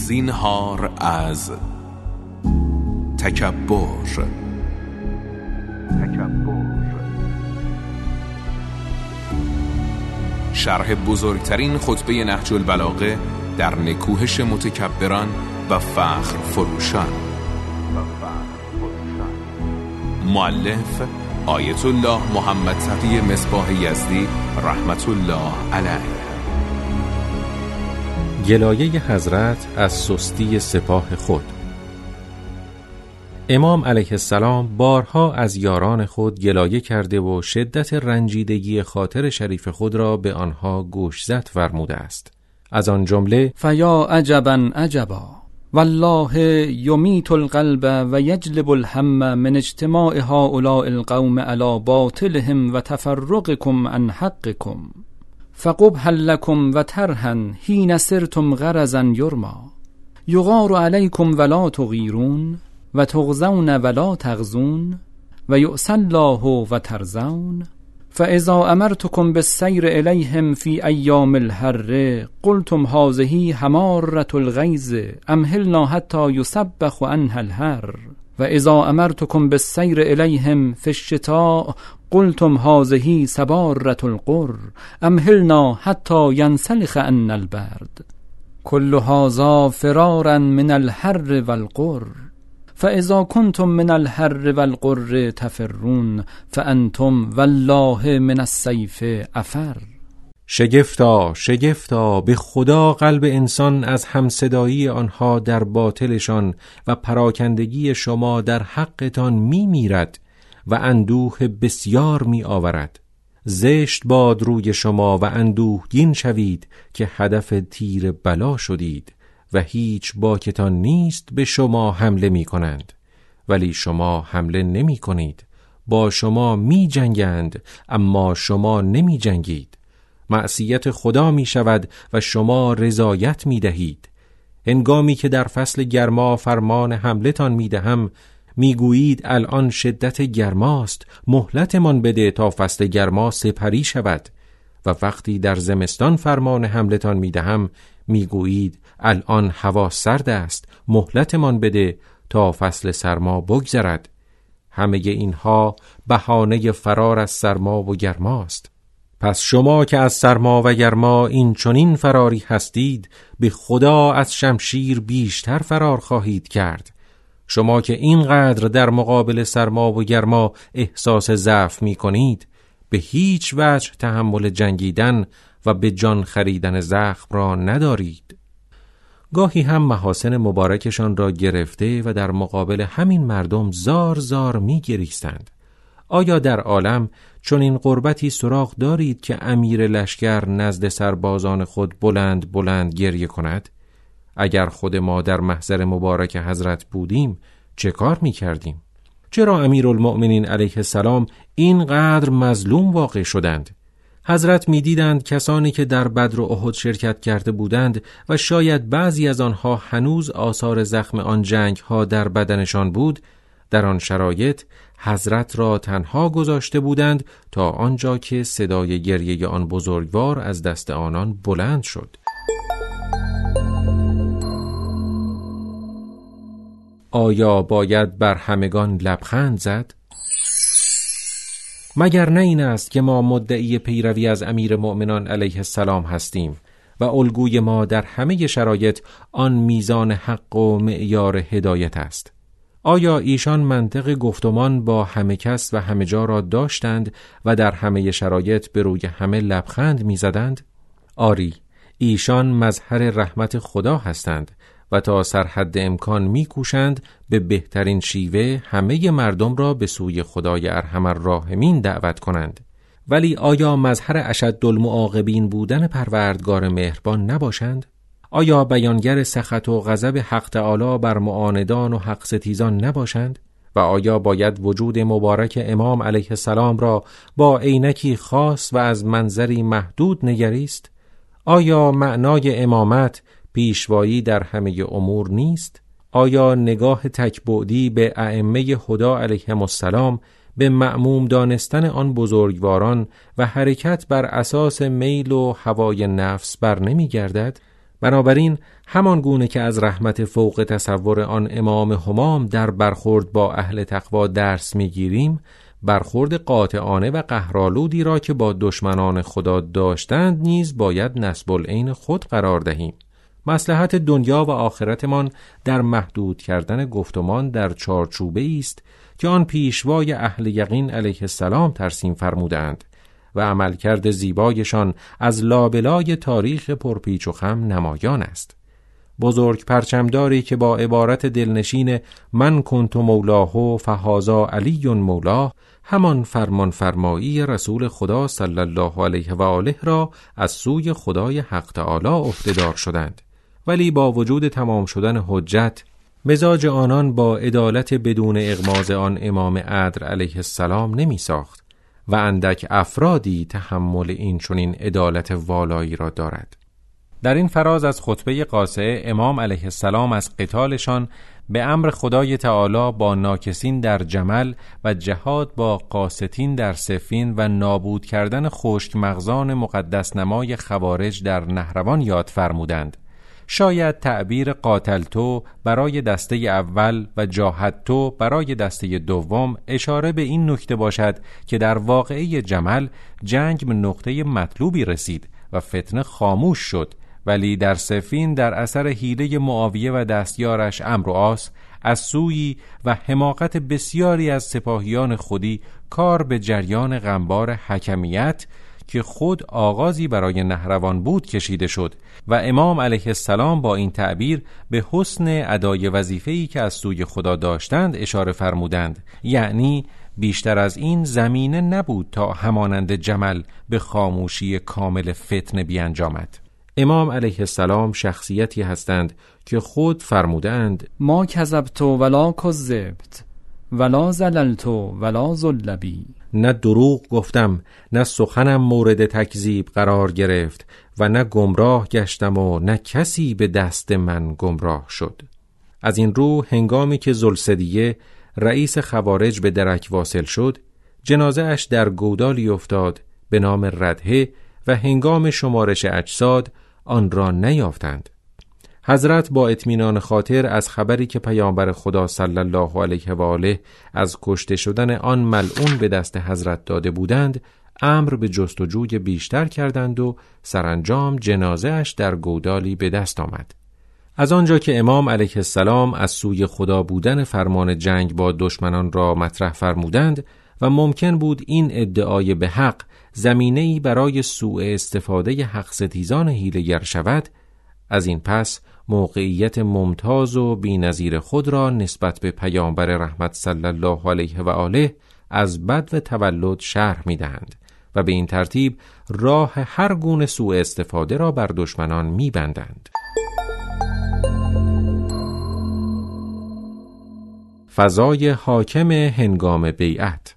زینهار از تکبر. شرح بزرگترین خطبه نهج البلاغه در نکوهش متکبران و فخر فروشان. مؤلف آیت الله محمد تقی مصباح یزدی رحمت الله علیه. گلایه حضرت از سستی سپاه خود. امام علیه السلام بارها از یاران خود گلایه کرده و شدت رنجیدگی خاطر شریف خود را به آنها گوشزد فرموده است. از آن جمله فیا عجبا عجبا والله یمیت القلب و یجلب الهم من اجتماع هؤلاء القوم علی باطلهم و تفرقکم عن حقکم فقبح لکم و ترها حین سرتم غرضا یرما یغار علیکم ولا تغیرون و تغزون ولا تغزون و یؤسی الله و ترزون فاذا امرتكم بالسیر الیهم فی ایام الحر قلتم هذه حمارة الغیظ امهلنا حتی یسبخ عنها الحر و اذا امرتكم بالسیر الیهم فی الشتاء قلتم هذه سبارة القر امهلنا حتی ینسلخ عنا البرد كل هذا فرارا من الحر والقر فاذا کنتم من الحر والقر تفرون فانتم والله من السیف افر. شگفتا به خدا قلب انسان از همصدایی آنها در باطلشان و پراکندگی شما در حقتان می میرد و اندوه بسیار می آورد. زشت باد روی شما و اندوهگین شوید که هدف تیر بلا شدید و هیچ باکتان نیست به شما حمله می کنند، ولی شما حمله نمی کنید. با شما می جنگند اما شما نمی جنگید. معصیت خدا می شود و شما رضایت می دهید. هنگامی که در فصل گرما فرمان حمله تان می دهم می گویید الان شدت گرماست، مهلتمان بده تا فصل گرما سپری شود. و وقتی در زمستان فرمان حمله تان می دهم می گویید الان هوا سرد است، مهلتمان بده تا فصل سرما بگذرد. همه اینها بهانه فرار از سرما و گرماست. پس شما که از سرما و گرما این چنین فراری هستید، به خدا از شمشیر بیشتر فرار خواهید کرد. شما که اینقدر در مقابل سرما و گرما احساس ضعف می کنید، به هیچ وجه تحمل جنگیدن و به جان خریدن زخم را ندارید. گاهی هم محاسن مبارکشان را گرفته و در مقابل همین مردم زار زار می گریستند. آیا در عالم چون این قربتی سراغ دارید که امیر لشکر نزد سربازان خود بلند بلند گریه کند؟ اگر خود ما در محضر مبارک حضرت بودیم چه کار می کردیم؟ چرا امیرالمؤمنین علیه السلام اینقدر مظلوم واقع شدند؟ حضرت می دیدند کسانی که در بدر و احد شرکت کرده بودند و شاید بعضی از آنها هنوز آثار زخم آن جنگ ها در بدنشان بود، در آن شرایط حضرت را تنها گذاشته بودند تا آنجا که صدای گریه آن بزرگوار از دست آنان بلند شد. آیا باید بر همگان لبخند زد؟ مگر نه این است که ما مدعی پیروی از امیر مؤمنان علیه السلام هستیم و الگوی ما در همه شرایط آن میزان حق و معیار هدایت است؟ آیا ایشان منطق گفتمان با همه کس و همه جا را داشتند و در همه شرایط به روی همه لبخند میزدند؟ آری، ایشان مظهر رحمت خدا هستند و تا سرحد امکان میکوشند به بهترین شیوه همه مردم را به سوی خدای ارحم الراحمین دعوت کنند. ولی آیا مظهر اشد المعاقبین بودن پروردگار مهربان نباشند؟ آیا بیانگر سخط و غضب حق تعالی بر معاندان و حق ستیزان نباشند؟ و آیا باید وجود مبارک امام علیه السلام را با عینکی خاص و از منظری محدود نگریست؟ آیا معنای امامت پیشوایی در همه امور نیست؟ آیا نگاه تکبعدی به ائمه هدی علیهم السلام به مأموم دانستن آن بزرگواران و حرکت بر اساس میل و هوای نفس بر نمی گردد؟ بنابراین همان گونه که از رحمت فوق تصور آن امام همام در برخورد با اهل تقوا درس می‌گیریم، برخورد قاطعانه و قهرآلودی را که با دشمنان خدا داشتند نیز باید نسب العین خود قرار دهیم. مصلحت دنیا و آخرتمان در محدود کردن گفتمان در چارچوبه است که آن پیشوای اهل یقین علیه السلام ترسیم فرمودند و عملکرد زیبایشان از لابلای تاریخ پرپیچ و خم نمایان است. بزرگ پرچمداری که با عبارت دلنشین من کنت مولاه فهذا علی مولاه همان فرمان فرمایی رسول خدا صلی الله علیه و آله را از سوی خدای حق تعالی عهده‌دار شدند، ولی با وجود تمام شدن حجت مزاج آنان با عدالت بدون اغماض آن امام عدل علیه السلام نمی ساخت و اندک افرادی تحمل این چنین عدالت والایی را دارد. در این فراز از خطبه قاصعه امام علیه السلام از قتالشان به امر خدای تعالی با ناکسین در جمل و جهاد با قاستین در صفین و نابود کردن خشک مغزان مقدس نمای خوارج در نهروان یاد فرمودند. شاید تعبیر قاتلتو برای دسته اول و جاهدتو برای دسته دوم اشاره به این نکته باشد که در واقعه جمل جنگ به نقطه مطلوبی رسید و فتنه خاموش شد، ولی در صفین در اثر حیله معاویه و دستیارش عمرو و عاص از سویی و حماقت بسیاری از سپاهیان خودی کار به جریان غمبار حکمیت که خود آغازی برای نهروان بود کشیده شد و امام علیه السلام با این تعبیر به حسن ادای وظیفه‌ای که از سوی خدا داشتند اشاره فرمودند، یعنی بیشتر از این زمینه نبود تا همانند جمل به خاموشی کامل فتنه بیانجامد. امام علیه السلام شخصیتی هستند که خود فرمودند ما کذبت ولا کذبت ولا زللت ولا ذلبی، نه دروغ گفتم نه سخنم مورد تکذیب قرار گرفت و نه گمراه گشتم و نه کسی به دست من گمراه شد. از این رو هنگامی که ذوالثدیه رئیس خوارج به درک واصل شد، جنازه اش در گودالی افتاد به نام ردهه و هنگام شمارش اجساد آن را نیافتند. حضرت با اطمینان خاطر از خبری که پیامبر خدا صلی الله علیه و آله از کشته شدن آن ملعون به دست حضرت داده بودند، امر به جستجوی بیشتر کردند و سرانجام جنازه اش در گودالی به دست آمد. از آنجا که امام علیه السلام از سوی خدا بودن فرمان جنگ با دشمنان را مطرح فرمودند و ممکن بود این ادعای به حق زمینه‌ای برای سوء استفاده حق ستیزان حیله‌گر شود، از این پس موقعیت ممتاز و بی‌نظیر خود را نسبت به پیامبر رحمت صلی الله علیه و آله از بدو تولد شرح می‌دهند و به این ترتیب راه هر گونه سوء استفاده را بر دشمنان می‌بندند. فضای حاکم هنگام بیعت.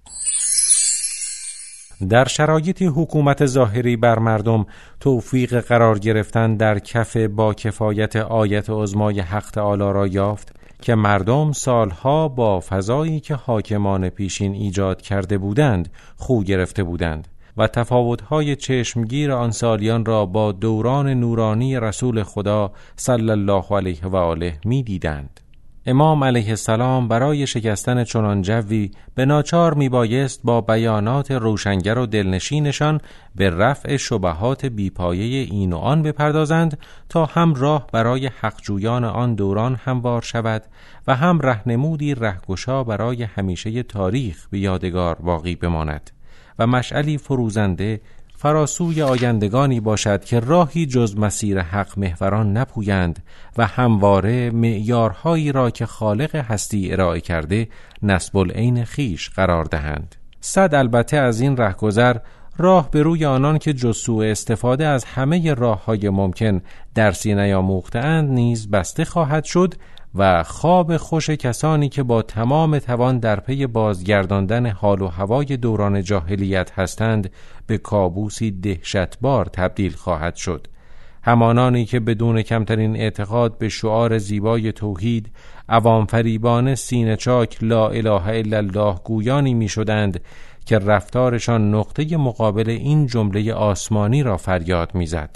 در شرایطی حکومت ظاهری بر مردم توفیق قرار گرفتن در کف با کفایت آیت عظمای حق تعالی را یافت که مردم سالها با فضایی که حاکمان پیشین ایجاد کرده بودند خو گرفته بودند و تفاوت‌های چشمگیر آن سالیان را با دوران نورانی رسول خدا صلی الله علیه و آله می‌دیدند. امام علیه السلام برای شکستن چنان جوی به ناچار میبایست با بیانات روشنگر و دلنشینشان به رفع شبهات بیپایه این و آن بپردازند تا هم راه برای حقجویان آن دوران هموار شود و هم رهنمودی رهگشا برای همیشه تاریخ به یادگار باقی بماند و مشعلی فروزنده فراسوی آیندگانی باشد که راهی جز مسیر حق محوران نپویند و همواره معیارهایی را که خالق هستی ارائه کرده نسب العین خیش قرار دهند. صد البته از این رهگذر راه به روی آنان که جز سوء استفاده از همه راه‌های ممکن درسی نیاموخته‌اند نیز بسته خواهد شد و خواب خوش کسانی که با تمام توان در پی بازگرداندن حال و هوای دوران جاهلیت هستند به کابوسی دهشتبار تبدیل خواهد شد. همانانی که بدون کمترین اعتقاد به شعار زیبای توحید عوام فریبانه سینه چاک لا اله الا الله گویانی می شدند که رفتارشان نقطه مقابل این جمله آسمانی را فریاد می زد: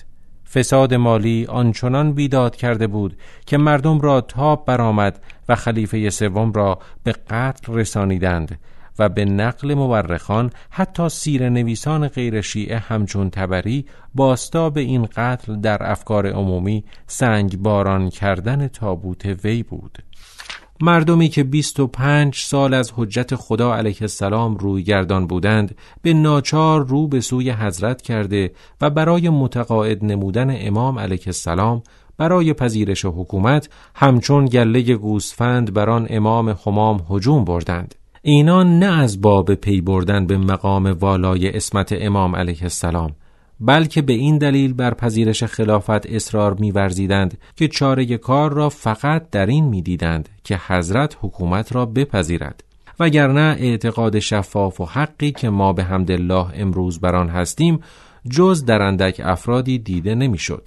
فساد مالی آنچنان بیداد کرده بود که مردم را تاب برآمد و خلیفه سوم را به قتل رسانیدند و به نقل مورخان حتی سیره‌نویسان غیر شیعه همچون طبری باستا به این قتل در افکار عمومی سنگ باران کردن تابوت وی بود. مردمی که 25 سال از حجت خدا علیه السلام روی گردان بودند به ناچار رو به سوی حضرت کرده و برای متقاعد نمودن امام علیه السلام برای پذیرش حکومت همچون گله گوسفند بر آن امام همام هجوم بردند. اینان نه از باب پی بردن به مقام والای عصمت امام علیه السلام، بلکه به این دلیل بر پذیرش خلافت اصرار می‌ورزیدند که چاره کار را فقط در این می‌دیدند که حضرت حکومت را بپذیرد، وگرنه اعتقاد شفاف و حقی که ما به حمدالله امروز بر آن هستیم جز در اندک افرادی دیده نمی‌شد.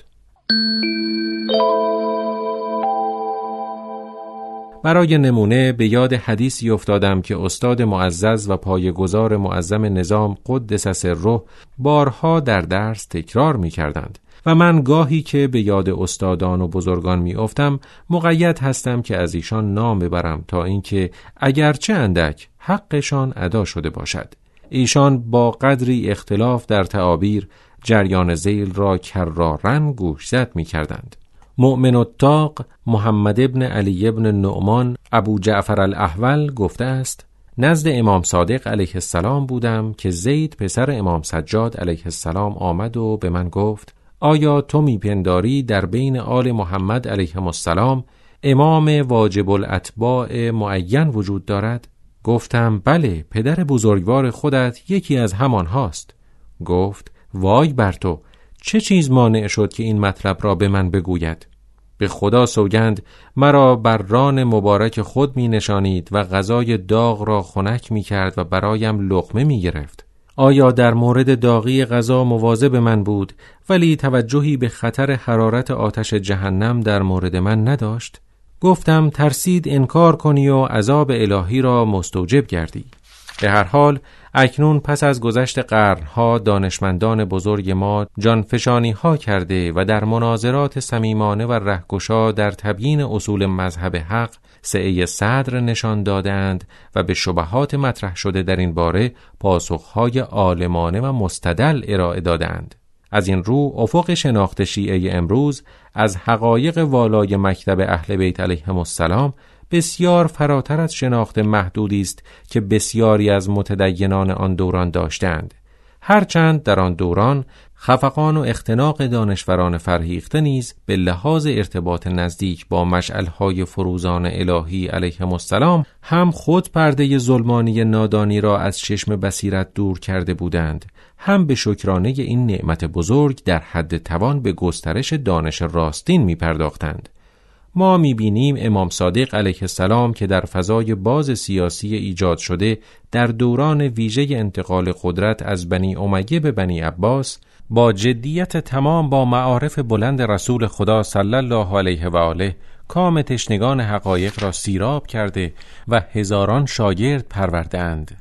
برای نمونه به یاد حدیثی افتادم که استاد معزز و پایه‌گذار معظم نظام قدس سره بارها در درس تکرار می کردند و من گاهی که به یاد استادان و بزرگان می افتم مقید هستم که از ایشان نام ببرم تا اینکه اگرچه اندک حقشان ادا شده باشد. ایشان با قدری اختلاف در تعابیر جریان ذیل را کرارن گوشزد می کردند. مؤمن الطاق محمد ابن علی ابن نعمان ابو جعفر الاحول گفته است: نزد امام صادق علیه السلام بودم که زید پسر امام سجاد علیه السلام آمد و به من گفت: آیا تو میپنداری در بین آل محمد علیهم السلام امام واجب الاتباع معین وجود دارد؟ گفتم بله، پدر بزرگوار خودت یکی از همان هاست. گفت: وای بر تو، چه چیز مانع شد که این مطلب را به من بگوید؟ به خدا سوگند مرا بر ران مبارک خود می نشانید و غذای داغ را خنک می کرد و برایم لقمه می گرفت. آیا در مورد داغی غذا مواظب من بود ولی توجهی به خطر حرارت آتش جهنم در مورد من نداشت؟ گفتم ترسید انکار کنی و عذاب الهی را مستوجب گردی. به هر حال اکنون پس از گذشت قرنها دانشمندان بزرگ ما جانفشانی ها کرده و در مناظرات صمیمانه و رهگشا در تبیین اصول مذهب حق سعی صدر نشان دادند و به شبهات مطرح شده در این باره پاسخهای عالمانه و مستدل ارائه دادند. از این رو افق شناخت شیعه امروز از حقایق والای مکتب اهل بیت علیهم السلام بسیار فراتر از شناخت محدودی است که بسیاری از متدینان آن دوران داشتند، هرچند در آن دوران خفقان و اختناق دانشوران فرهیخته نیز به لحاظ ارتباط نزدیک با مشعل‌های فروزان الهی علیهم السلام هم خود پرده ظلمانی نادانی را از چشم بصیرت دور کرده بودند، هم به شکرانه این نعمت بزرگ در حد توان به گسترش دانش راستین می پرداختند. ما می‌بینیم امام صادق علیه السلام که در فضای باز سیاسی ایجاد شده در دوران ویژه انتقال قدرت از بنی امیه به بنی عباس با جدیت تمام با معارف بلند رسول خدا صلی الله علیه و آله کام تشنگان حقایق را سیراب کرده و هزاران شاگرد پرورده‌اند.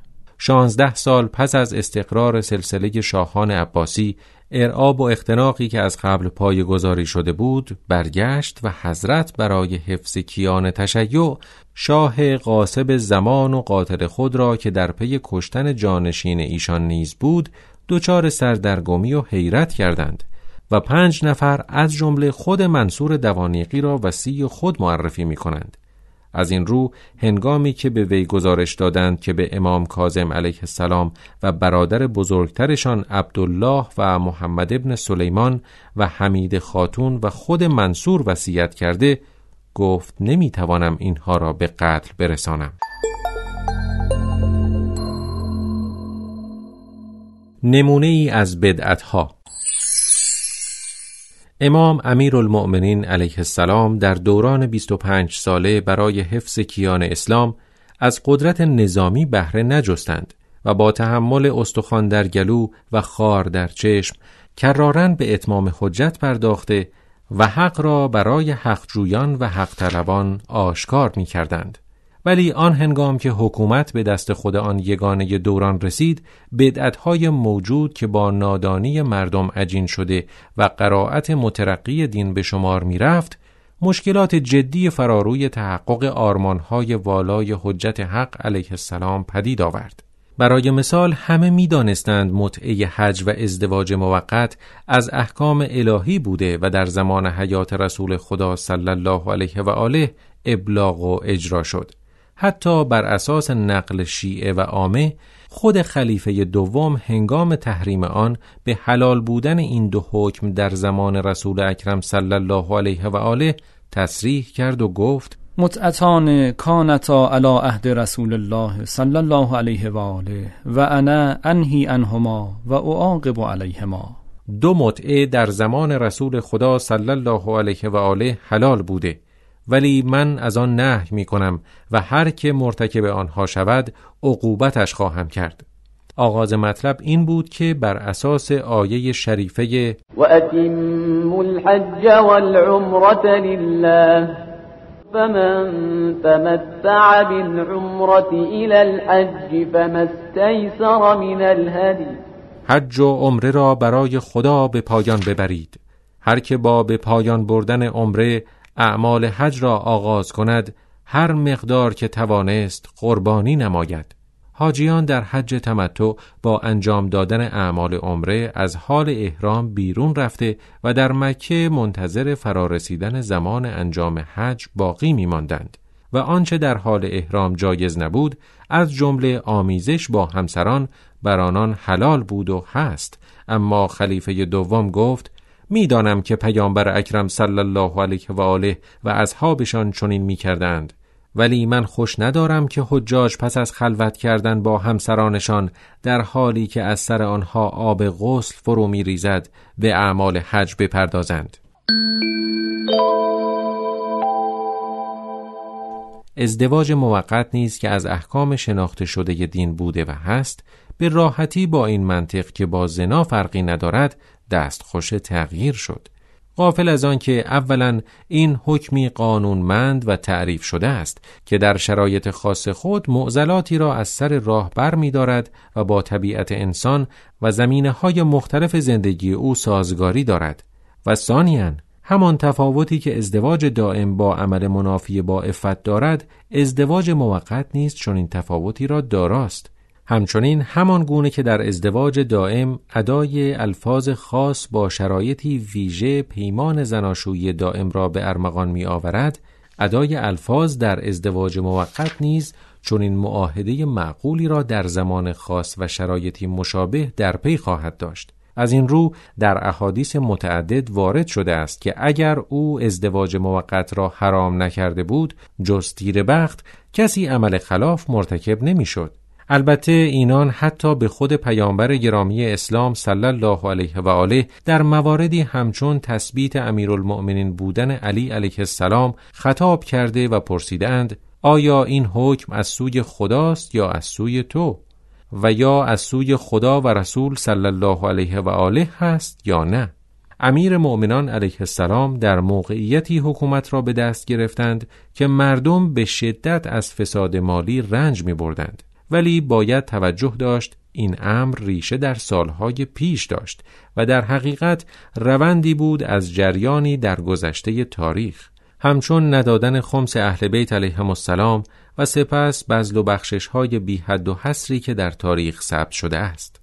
16 سال پس از استقرار سلسله شاهان عباسی، ارعاب و اختناقی که از قبل پایه‌گذاری شده بود برگشت و حضرت برای حفظ کیان تشیع شاه غاصب زمان و قاتل خود را که در پی کشتن جانشین ایشان نیز بود دچار سردرگمی و حیرت کردند و 5 نفر از جمله خود منصور دوانیقی را وصی خود معرفی می کنند. از این رو هنگامی که به وی گزارش دادند که به امام کاظم علیه السلام و برادر بزرگترشان عبدالله و محمد ابن سلیمان و حمید خاتون و خود منصور وصیت کرده، گفت نمیتوانم اینها را به قتل برسانم. نمونه ای از بدعتها. امام امیرالمؤمنین علیه السلام در دوران 25 ساله برای حفظ کیان اسلام از قدرت نظامی بهره نجستند و با تحمل استخوان در گلو و خار در چشم کرارن به اتمام حجت پرداخته و حق را برای حق جویان و حق طلبان آشکار می کردند ولی آن هنگام که حکومت به دست خود آن یگانه دوران رسید، بدعت‌های موجود که با نادانی مردم عجین شده و قرائت مترقی دین به شمار می‌رفت، مشکلات جدی فراروی تحقق آرمان‌های والای حجت حق علیه السلام پدید آورد. برای مثال همه می‌دانستند متعه حج و ازدواج موقت از احکام الهی بوده و در زمان حیات رسول خدا صلی الله علیه و آله ابلاغ و اجرا شد. حتی بر اساس نقل شیعه و عامه، خود خلیفه دوم هنگام تحریم آن به حلال بودن این دو حکم در زمان رسول اکرم صلی الله علیه و آله تصریح کرد و گفت: متعتان کانتا علی عهد رسول الله صلی الله علیه و آله و انا انهی عنهما و اعاقب علیهما. دو متعه در زمان رسول خدا صلی الله علیه و آله حلال بوده، ولی من از آن نهی می کنم و هر که مرتکب آنها شود عقوبتش خواهم کرد. آغاز مطلب این بود که بر اساس آیه شریفه و اتموا الحج والعمرة لله فمن تمتع بالعمرة الى الحج فما استيسر من الهدی، حج و عمره را برای خدا به پایان ببرید. هر که با به پایان بردن عمره اعمال حج را آغاز کند، هر مقدار که توانست قربانی نماید. حاجیان در حج تمتع با انجام دادن اعمال عمره از حال احرام بیرون رفته و در مکه منتظر فرارسیدن زمان انجام حج باقی می‌ماندند و آنچه در حال احرام جایز نبود از جمله آمیزش با همسران بر آنان حلال بود و هست. اما خلیفه دوم گفت: میدانم که پیامبر اکرم صلی الله علیه و آله و اصحابشان چنین می‌کردند، ولی من خوش ندارم که حجاج پس از خلوت کردن با همسرانشان در حالی که از سر آنها آب غسل فرو می‌ریزد به اعمال حج بپردازند. ازدواج موقت نیز که از احکام شناخته شده دین بوده و هست، به راحتی با این منطق که با زنا فرقی ندارد دستخوش تغییر شد. غافل از آن که اولا این حکمی قانونمند و تعریف شده است که در شرایط خاص خود معضلاتی را از سر راه بر می دارد و با طبیعت انسان و زمینه‌های مختلف زندگی او سازگاری دارد، و ثانیاً همان تفاوتی که ازدواج دائم با عمل منافی با عفت دارد، ازدواج موقت نیز چنین تفاوتی را داراست. همچنین همان گونه که در ازدواج دائم ادای الفاظ خاص با شرایطی ویژه پیمان زناشویی دائم را به ارمغان می آورد، ادای الفاظ در ازدواج موقت نیز چنین معاهده معقولی را در زمان خاص و شرایطی مشابه در پی خواهد داشت. از این رو در احادیث متعدد وارد شده است که اگر او ازدواج موقت را حرام نکرده بود، جز تیر بخت کسی عمل خلاف مرتکب نمی شد. البته اینان حتی به خود پیامبر گرامی اسلام صلی الله علیه و آله در مواردی همچون تثبیت امیرالمؤمنین بودن علی علیه السلام خطاب کرده و پرسیدند: آیا این حکم از سوی خداست یا از سوی تو؟ و یا از سوی خدا و رسول صلی الله علیه و آله هست یا نه؟ امیر مؤمنان علیه السلام در موقعیتی حکومت را به دست گرفتند که مردم به شدت از فساد مالی رنج می بردند، ولی باید توجه داشت این امر ریشه در سالهای پیش داشت و در حقیقت روندی بود از جریانی در گذشته تاریخ، همچون ندادن خمس اهل بیت علیهم السلام و سپس بذل و بخشش‌های بی حد و حصری که در تاریخ ثبت شده است.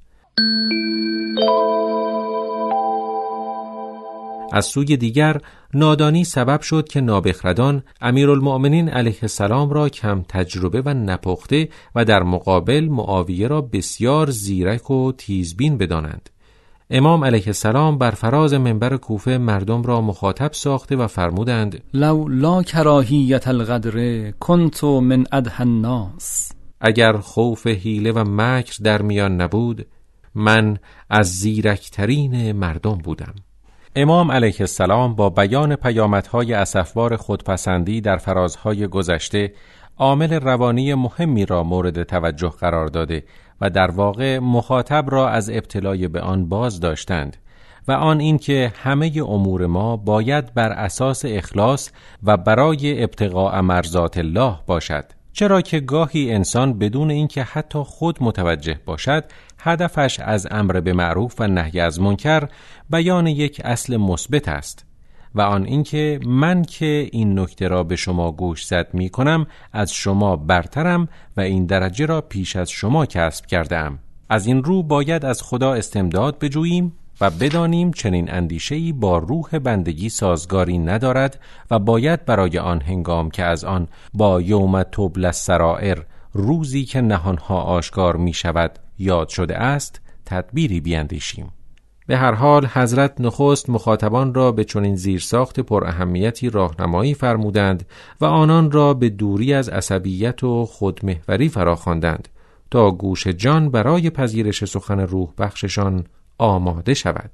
از سوی دیگر نادانی سبب شد که نابخردان امیرالمؤمنین علیه السلام را کم تجربه و نپخته و در مقابل معاویه را بسیار زیرک و تیزبین بدانند. امام علیه السلام بر فراز منبر کوفه مردم را مخاطب ساخته و فرمودند: لو لا کراهیت الغدر کنت من ادهى الناس. اگر خوف حیله و مکر در میان نبود، من از زیرکترین مردم بودم. امام علیه السلام با بیان پیامدهای اسفبار خودپسندی در فرازهای گذشته عامل روانی مهمی را مورد توجه قرار داده و در واقع مخاطب را از ابتلای به آن باز داشتند، و آن این که همه امور ما باید بر اساس اخلاص و برای ابتغاء مرضات الله باشد، چرا که گاهی انسان بدون اینکه حتی خود متوجه باشد هدفش از امر به معروف و نهی از منکر بیان یک اصل مثبت است و آن اینکه من که این نکته را به شما گوشزد می کنم از شما برترم و این درجه را پیش از شما کسب کردم. از این رو باید از خدا استمداد بجوییم و بدانیم چنین اندیشه‌ای با روح بندگی سازگاری ندارد و باید برای آن هنگام که از آن با یوم تبلی السرائر، روزی که نهانها آشکار می شود، یاد شده است تدبیری بیندیشیم. به هر حال حضرت نخست مخاطبان را به چنین زیرساخت پر اهمیتی راهنمایی فرمودند و آنان را به دوری از عصبیت و خودمحوری فراخواندند تا گوش جان برای پذیرش سخن روح بخششان آماده شود.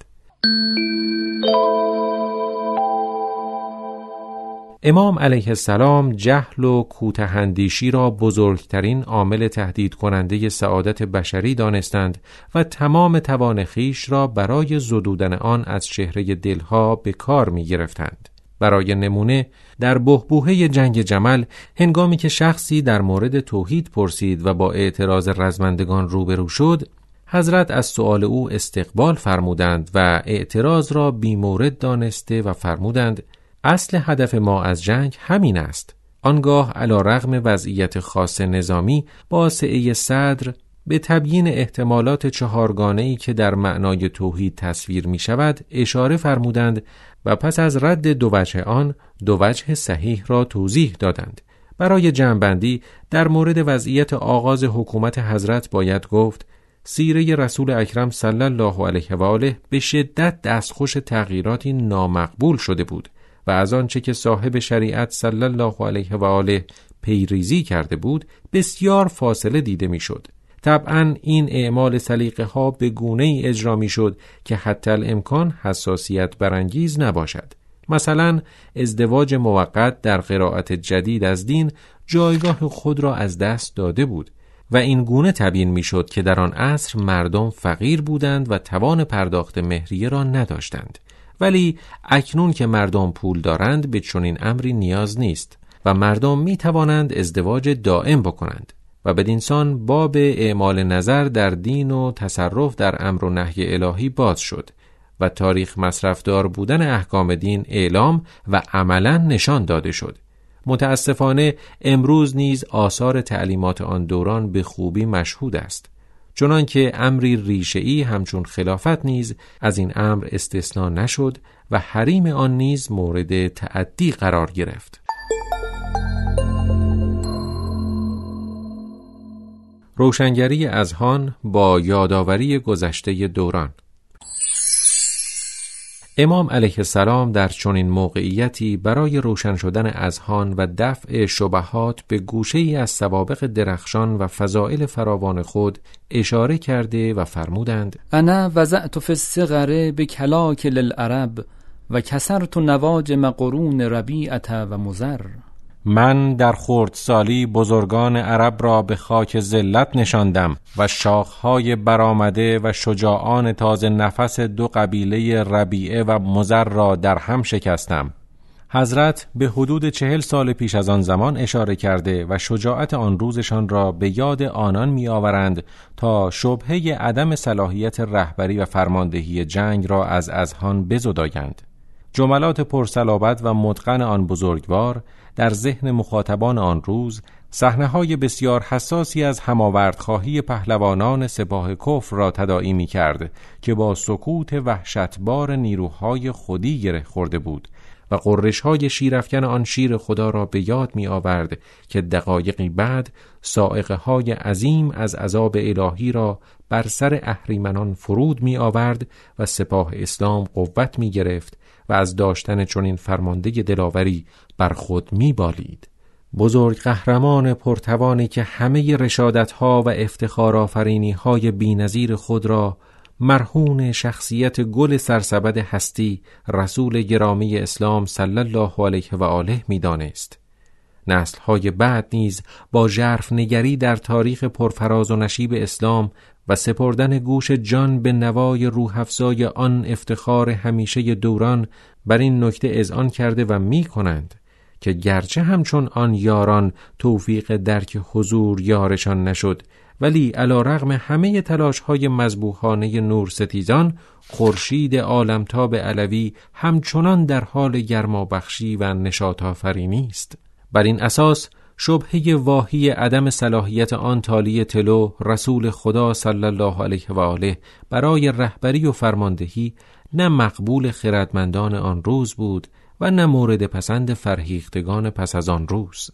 امام علیه السلام جهل و کوتاه‌اندیشی را بزرگترین عامل تهدید کننده سعادت بشری دانستند و تمام توان خویش را برای زدودن آن از چهره دلها به کار می گرفتند. برای نمونه در بحبوحه جنگ جمل هنگامی که شخصی در مورد توحید پرسید و با اعتراض رزمندگان روبرو شد، حضرت از سؤال او استقبال فرمودند و اعتراض را بی‌مورد دانسته و فرمودند اصل هدف ما از جنگ همین است. آنگاه علی رغم وضعیت خاص نظامی با سعه صدر به تبیین احتمالات چهارگانه‌ای که در معنای توحید تصویر می شود اشاره فرمودند و پس از رد دو وجه آن دو وجه صحیح را توضیح دادند. برای جمع‌بندی در مورد وضعیت آغاز حکومت حضرت باید گفت سیره رسول اکرم صلی الله علیه و آله به شدت دستخوش تغییراتی نامقبول شده بود و از آنچه که صاحب شریعت صلی الله علیه و آله پیریزی کرده بود بسیار فاصله دیده میشد. طبعاً این اعمال سلیقه ها به گونه‌ای اجرا میشد که حتی الامکان حساسیت برانگیز نباشد. مثلا ازدواج موقت در قرائت جدید از دین جایگاه خود را از دست داده بود و این گونه تبیین میشد که در آن عصر مردم فقیر بودند و توان پرداخت مهریه را نداشتند، ولی اکنون که مردم پول دارند به چنین امری نیاز نیست و مردم می توانند ازدواج دائم بکنند و بدینسان باب اعمال نظر در دین و تصرف در امر و نهی الهی باز شد و تاریخ مصرفدار بودن احکام دین اعلام و عملاً نشان داده شد. متاسفانه امروز نیز آثار تعلیمات آن دوران به خوبی مشهود است، چنانکه امری ریشه‌ای همچون خلافت نیز از این امر استثناء نشد و حریم آن نیز مورد تعدی قرار گرفت. روشنگری اذهان با یادآوری گذشته دوران. امام علیه السلام در چنین موقعیتی برای روشن شدن اذهان و دفع شبهات به گوشه‌ای از سوابق درخشان و فضائل فراوان خود اشاره کرده و فرمودند: انا وضعت فی الصغر بکلاک للعرب و کسرت نواجم قرون ربیعة و مضر. من در خردسالی بزرگان عرب را به خاک ذلت نشاندم و شاخهای برآمده و شجاعان تازه نفس دو قبیله ربیعه و مضر را در هم شکستم. حضرت به حدود 40 سال پیش از آن زمان اشاره کرده و شجاعت آن روزشان را به یاد آنان می آورند تا شبهه عدم صلاحیت رهبری و فرماندهی جنگ را از اذهان بزدایند. جملات پرصلابت و متقن آن بزرگوار در ذهن مخاطبان آن روز صحنه‌های بسیار حساسی از هماوردخواهی پهلوانان سپاه کفر را تداعی می‌کرد که با سکوت وحشتبار نیروهای خودی گره خورده بود و غرش‌های شیرافکن آن شیر خدا را به یاد می‌آورد که دقایقی بعد صاعقه‌های عظیم از عذاب الهی را بر سر اهریمنان فرود می‌آورد و سپاه اسلام قوت می‌گرفت و از داشتن چنین فرمانده دلاوری بر خود می‌بالید. بزرگ قهرمان پرتوانی که همه رشادت‌ها و افتخارآفرینی‌های بی‌نظیر خود را مرهون شخصیت گل سرسبد هستی رسول گرامی اسلام صلی الله علیه و آله می‌دانست. نسل‌های بعد نیز با ژرف نگری در تاریخ پرفراز و نشیب اسلام و سپردن گوش جان به نوای روح افزای آن افتخار همیشه دوران بر این نکته اذعان کرده و می کنند که گرچه همچون آن یاران توفیق درک حضور یارشان نشد، ولی علی رغم همه تلاش‌های مذبوحانه نورستیزان، خورشید عالمتاب علوی همچنان در حال گرمابخشی و نشاط آفرینی است. بر این اساس شبهه واهی عدم صلاحیت آن تالی طلو رسول خدا صلی الله علیه و آله برای رهبری و فرماندهی نه مقبول خردمندان آن روز بود و نه مورد پسند فرهیختگان پس از آن روز.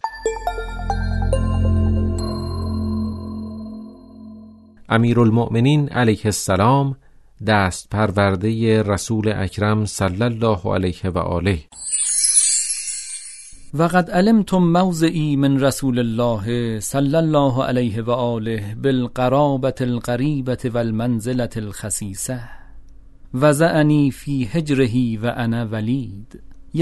امیرالمؤمنین علیه السلام دست پرورده رسول اکرم صلی الله علیه و آله: وقد علمتم موضعی من رسول الله صلی الله علیه و آله بالقرابة القریبة والمنزلة الخسیسة وضعنی فی حجره و انا ولید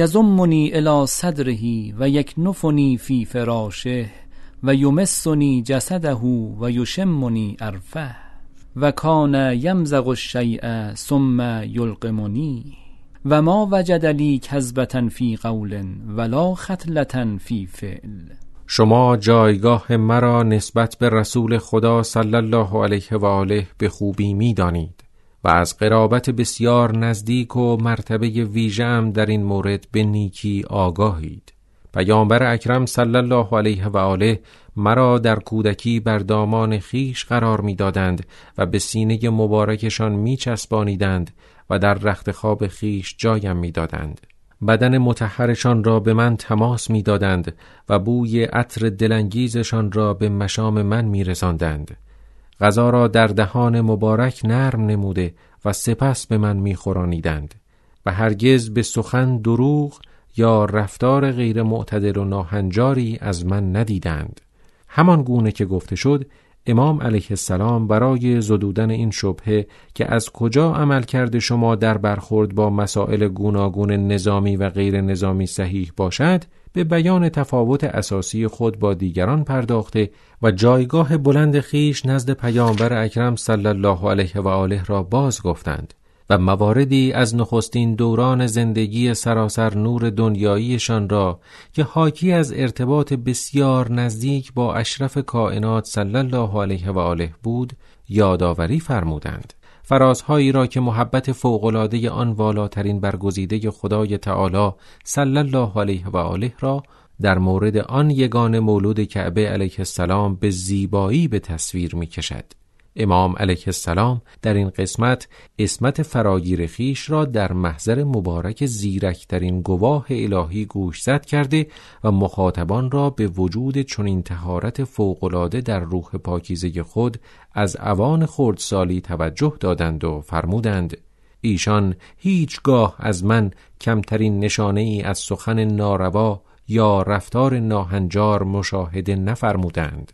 یضمنی الی صدره و یکنفنی فی فراشه و یمسنی جسده و یشمنی عرفه و کان یمزق الشیء ثم یلقمنی و ما وجد لی کذبة فی قول ولا خطلة فی فعل. شما جایگاه مرا نسبت به رسول خدا صلی الله علیه و آله به خوبی می دانید و از قرابت بسیار نزدیک و مرتبه ویژه‌ام در این مورد به نیکی آگاهید. پیامبر اکرم صلی الله علیه و آله مرا در کودکی بر دامان خیش قرار می دادند و به سینه مبارکشان می چسبانیدند و در رخت خواب خیش جایم می دادند. بدن مطهرشان را به من تماس می دادند و بوی عطر دلانگیزشان را به مشام من می رساندند. غذا را در دهان مبارک نرم نموده و سپس به من می خورانیدند و هرگز به سخن دروغ یا رفتار غیر معتدل و ناهنجاری از من ندیدند. همان گونه که گفته شد، امام علیه السلام برای زدودن این شبهه که از کجا عمل کرده شما در برخورد با مسائل گوناگون نظامی و غیر نظامی صحیح باشد، به بیان تفاوت اساسی خود با دیگران پرداخته و جایگاه بلند خیش نزد پیامبر اکرم صلی الله علیه و آله را باز گفتند و مواردی از نخستین دوران زندگی سراسر نور دنیاییشان را که حاکی از ارتباط بسیار نزدیک با اشرف کائنات صلی الله علیه و آله بود یادآوری فرمودند. فرازهایی را که محبت فوق‌العاده آن والاترین برگزیده خدای تعالی صلی الله علیه و آله را در مورد آن یگانه مولود کعبه علیه السلام به زیبایی به تصویر می کشد. امام علیه السلام در این قسمت عصمت فراگیر خیش را در محضر مبارک زیرکترین گواه الهی گوشزد کرده و مخاطبان را به وجود چنین طهارت فوق‌العاده در روح پاکیزه خود از اوان خردسالی توجه دادند و فرمودند: ایشان هیچگاه از من کمترین نشانه ای از سخن ناروا یا رفتار ناهنجار مشاهده نفرمودند.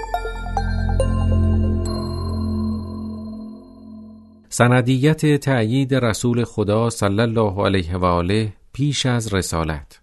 سندیت تأیید رسول خدا صلی الله علیه و آله پیش از رسالت.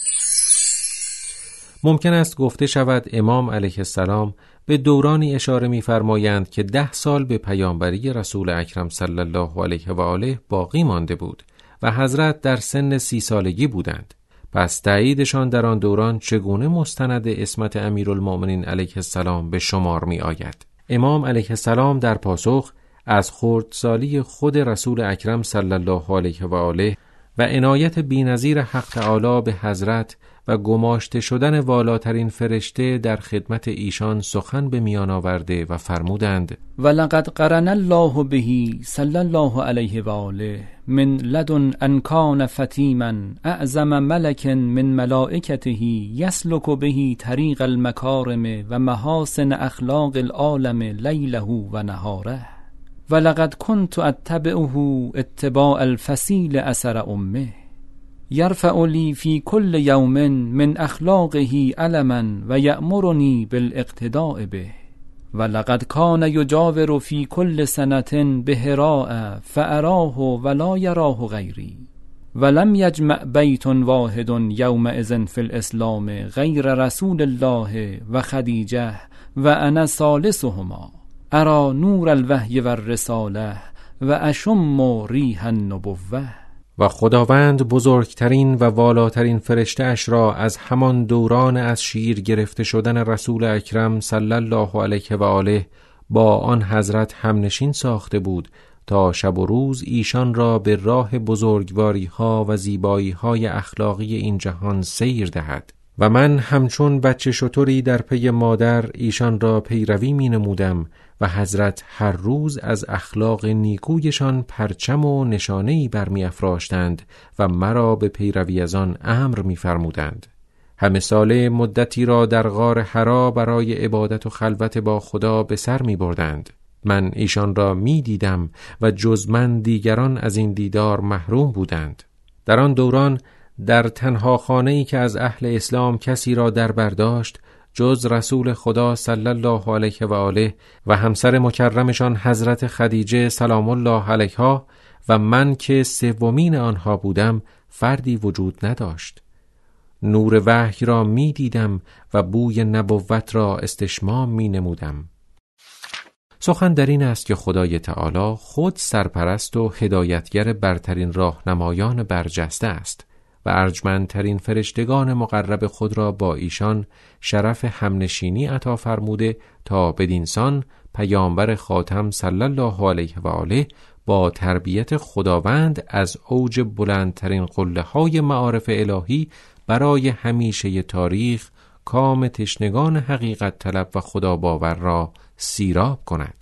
ممکن است گفته شود امام علیه السلام به دورانی اشاره می‌فرمایند که 10 سال به پیامبری رسول اکرم صلی الله علیه و آله باقی مانده بود و حضرت در سن 30 سالگی بودند. پس تأییدشان در آن دوران چگونه مستند عصمت امیرالمؤمنین علیه السلام به شمار می آید؟ امام علیه السلام در پاسخ از خردسالی خود رسول اکرم صلی الله علیه و آله و عنایت بی‌نظیر حق تعالی به حضرت و گماشته شدن والاترین فرشته در خدمت ایشان سخن به میان آورده و فرمودند: ولقد قرن الله به صلی الله علیه و آله من لدن ان کان فتیما اعظم ملک من ملائکته یسلک به طریق المکارم و محاسن اخلاق العالم لیله و نهاره ولقد كنت اتبعه اتباع الفصیل اثر امه یرفع لی فی کل یوم من اخلاقه علما و یأمرنی بالاقتداء به ولقد کان یجاور فی کل سنة بهراء فاراه ولا یراه غیری ولم یجمع بیت واحد یومئذ فی الاسلام غیر رسول الله و خدیجه و انا ثالثهما ارى نور الوحی و الرساله و اشم ریح النبوه و خداوند بزرگترین و والاترین فرشته اش را از همان دوران از شیر گرفته شدن رسول اکرم صلی الله علیه و آله با آن حضرت همنشین ساخته بود تا شب و روز ایشان را به راه بزرگواری ها و زیبایی های اخلاقی این جهان سیر دهد و من همچون بچه شتری در پی مادر ایشان را پیروی می نمودم و حضرت هر روز از اخلاق نیکویشان پرچم و نشانه‌ای برمی افراشتند و مرا به پیروی از آن امر می فرمودند. همه ساله مدتی را در غار حرا برای عبادت و خلوت با خدا به سر می بردند. من ایشان را می دیدم و جز من دیگران از این دیدار محروم بودند. در آن دوران در تنها خانه‌ای که از اهل اسلام کسی را در برداشت جز رسول خدا صلی الله علیه و آله و همسر مکرمشان حضرت خدیجه سلام الله علیها و من که سومین آنها بودم فردی وجود نداشت. نور وحی را می دیدم و بوی نبوت را استشمام می نمودم. سخن در این است که خدای تعالی خود سرپرست و هدایتگر برترین راهنمایان برجسته است و ارجمندترین فرشتگان مقرب خود را با ایشان شرف همنشینی عطا فرموده تا بدینسان پیامبر خاتم صلی الله علیه و آله با تربیت خداوند از اوج بلندترین قله‌های معارف الهی برای همیشه تاریخ کام تشنگان حقیقت طلب و خدا باور را سیراب کند.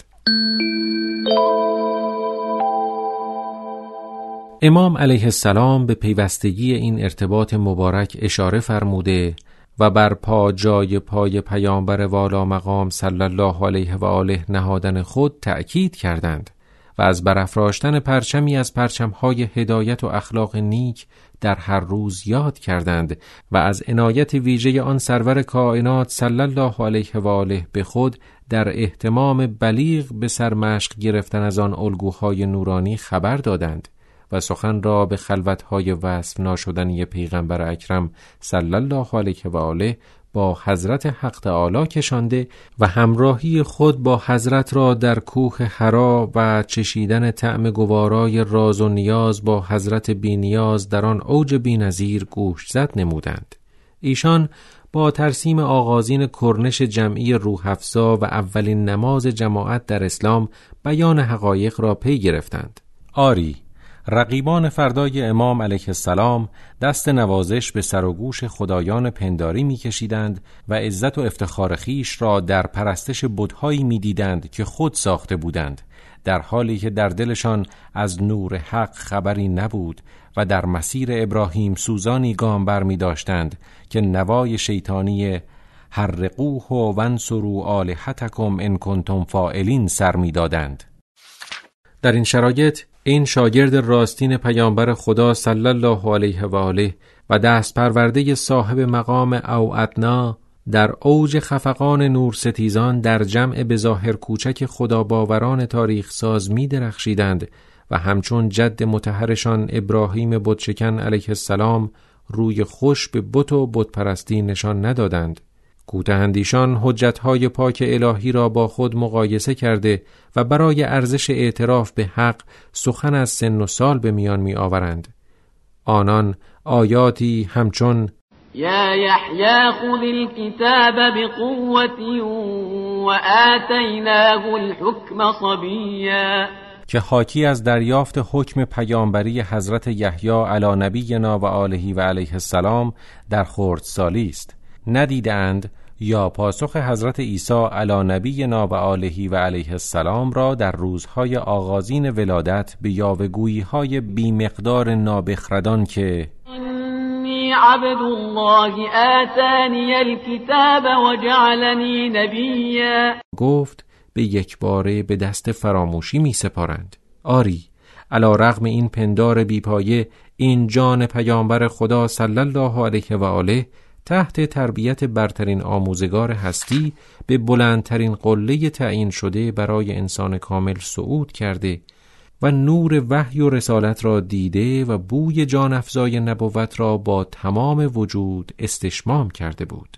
امام علیه السلام به پیوستگی این ارتباط مبارک اشاره فرموده و بر پا جای پای پیامبر والا مقام صلی الله علیه و آله نهادن خود تأکید کردند و از برافراشتن پرچمی از پرچم‌های هدایت و اخلاق نیک در هر روز یاد کردند و از عنایت ویژه آن سرور کائنات صلی الله علیه و آله به خود در اهتمام بلیغ به سرمشق گرفتن از آن الگوهای نورانی خبر دادند و سخن را به خلوت‌های وصف ناشدنی پیغمبر اکرم صلی الله علیه و آله با حضرت حق تعالی کشانده و همراهی خود با حضرت را در کوه حرا و چشیدن طعم گوارای راز و نیاز با حضرت بی نیاز در آن اوج بی نظیر گوش زد نمودند. ایشان با ترسیم آغازین کرنش جمعی روح افزا و اولین نماز جماعت در اسلام بیان حقایق را پی گرفتند. آری، رقیبان فردای امام علیه السلام دست نوازش به سر و گوش خدایان پنداری می‌کشیدند و عزت و افتخار خیش را در پرستش بت‌هایی می‌دیدند که خود ساخته بودند، در حالی که در دلشان از نور حق خبری نبود و در مسیر ابراهیم سوزانی گام بر می‌داشتند که نوای شیطانی حرقوه و وانصروا آلهتکم ان کنتم فاعلین سر می‌دادند. در این شرایط این شاگرد راستین پیامبر خدا صلی الله علیه و آله و دست پرورده صاحب مقام او ادنا در اوج خفقان نورستیزان در جمع بظاهر کوچک خدا باوران تاریخ ساز می درخشیدند و همچون جد مطهرشان ابراهیم بتشکن علیه السلام روی خوش به بت و بت پرستی نشان ندادند. کوتاه‌اندیشان حجت‌های پاک الهی را با خود مقایسه کرده و برای ارزش اعتراف به حق سخن از سن و سال به میان می آورند. آنان آیاتی همچون یا یحیی خذ الكتاب بقوة وآتیناه الحکم صبیا که حاکی از دریافت حکم پیامبری حضرت یحیی علی نبینا و آله و علیه السلام در خردسالی است، ندیدند یا پاسخ حضرت عیسی علی نبینا و آله و علیه السلام را در روزهای آغازین ولادت به یاوه‌گویی‌های بی مقدار نابخردان که انی عبد الله آتانی الکتاب و جعلنی نبیا گفت به یک باره به دست فراموشی می سپارند. آری، علی رغم این پندار بیپایه این جان پیامبر خدا صلی الله علیه و آله تحت تربیت برترین آموزگار هستی به بلندترین قله تعیین شده برای انسان کامل صعود کرده و نور وحی و رسالت را دیده و بوی جان افزای نبوت را با تمام وجود استشمام کرده بود.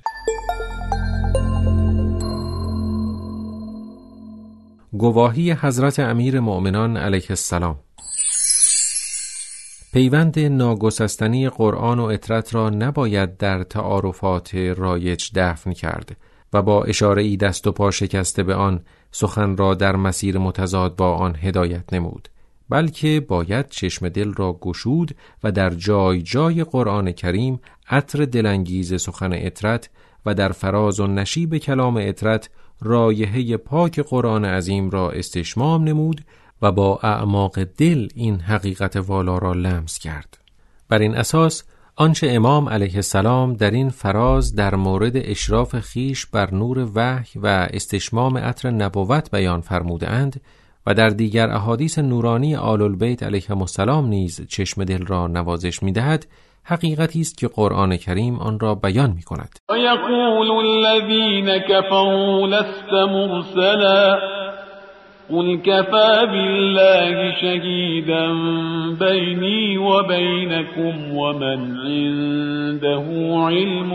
گواهی حضرت امیر مؤمنان علیه السلام. پیوند ناگسستنی قرآن و عترت را نباید در تعارفات رایج دفن کرد و با اشاره‌ای دست و پا شکسته به آن سخن را در مسیر متضاد با آن هدایت نمود، بلکه باید چشم دل را گشود و در جای جای قرآن کریم عطر دلانگیز سخن عترت و در فراز و نشیب کلام عترت رایحه پاک قرآن عظیم را استشمام نمود و با اعماق دل این حقیقت والا را لمس کرد. بر این اساس آنچه امام علیه السلام در این فراز در مورد اشراف خیش بر نور وحی و استشمام عطر نبوت بیان فرمودند و در دیگر احادیث نورانی آل البیت علیهم السلام نیز چشم دل را نوازش می‌دهد، حقیقتی است که قرآن کریم آن را بیان می‌کند. و یقول الذین کفروا لست مرسلا قل كفى بالله شهيدا بيني وبينكم ومن عنده علم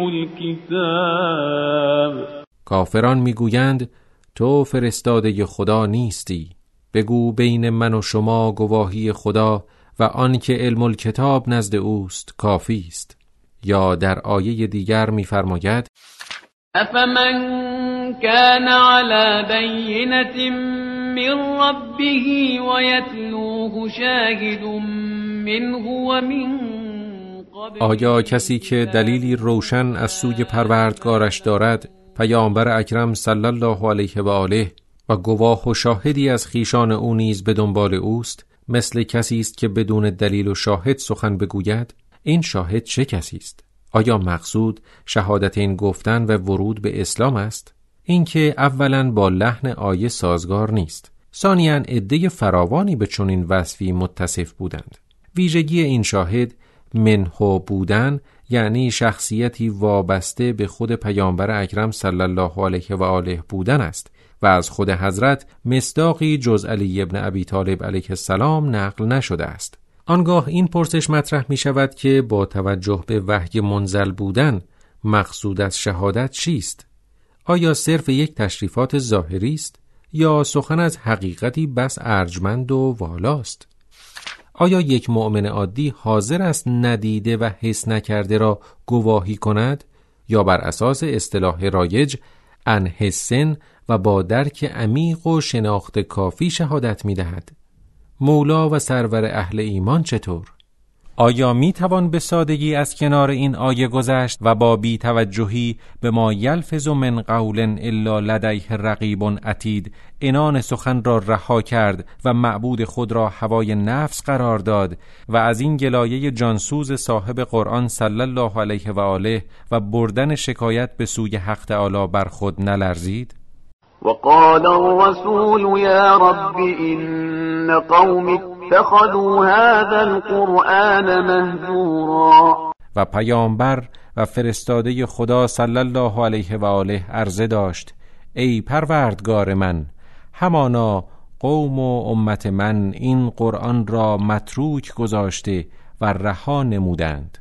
الكتاب. کافران میگویند تو فرستاده خدا نیستی، بگو بین من و شما گواهی خدا و آن که علم الکتاب نزد اوست کافی است. یا در آیه دیگر می‌فرماید افمن كان على بينة من ربه ويتلوه شاهد منه ومن قبل. آیا کسی که دلیلی روشن از سوی پروردگارش دارد، پیامبر اکرم صلی الله علیه و آله و گواه و شاهدی از خیشان او نیز به دنبال اوست، مثل کسی است که بدون دلیل و شاهد سخن بگوید؟ این شاهد چه کسی است؟ آیا مقصود شهادتین گفتن و ورود به اسلام است؟ اینکه اولاً با لحن آیه سازگار نیست، ثانیاً عده فراوانی به چنین وصفی متصف بودند. ویژگی این شاهد منه بودن، یعنی شخصیتی وابسته به خود پیامبر اکرم صلی الله علیه و آله بودن است و از خود حضرت مصداقی جز علی ابن ابی طالب علیه السلام نقل نشده است. آنگاه این پرسش مطرح می شود که با توجه به وحی منزل بودن مقصود از شهادت چیست؟ آیا صرف یک تشریفات ظاهری است یا سخن از حقیقتی بس ارجمند و والاست؟ آیا یک مؤمن عادی حاضر است ندیده و حس نکرده را گواهی کند یا بر اساس اصطلاح رایج عن حسن و با درک عمیق و شناخت کافی شهادت می دهد؟ مولا و سرور اهل ایمان چطور؟ آیا می توان به سادگی از کنار این آیه گذشت و با بی توجهی به ما یلفظ من قول الا لدیه رقیب عتید عنان سخن را رها کرد و معبود خود را هوای نفس قرار داد و از این گلایه جانسوز صاحب قرآن صلی الله علیه و آله و بردن شکایت به سوی حق تعالی بر خود نلرزید؟ وقال الرسول يا رب إن قوم اتخذوا هذا القرآن مهجورا. و پیامبر و فرستاده خدا صلی الله علیه و آله عرضه داشت ای پروردگار من، همانا قوم و امت من این قرآن را متروک گذاشته و رها نمودند.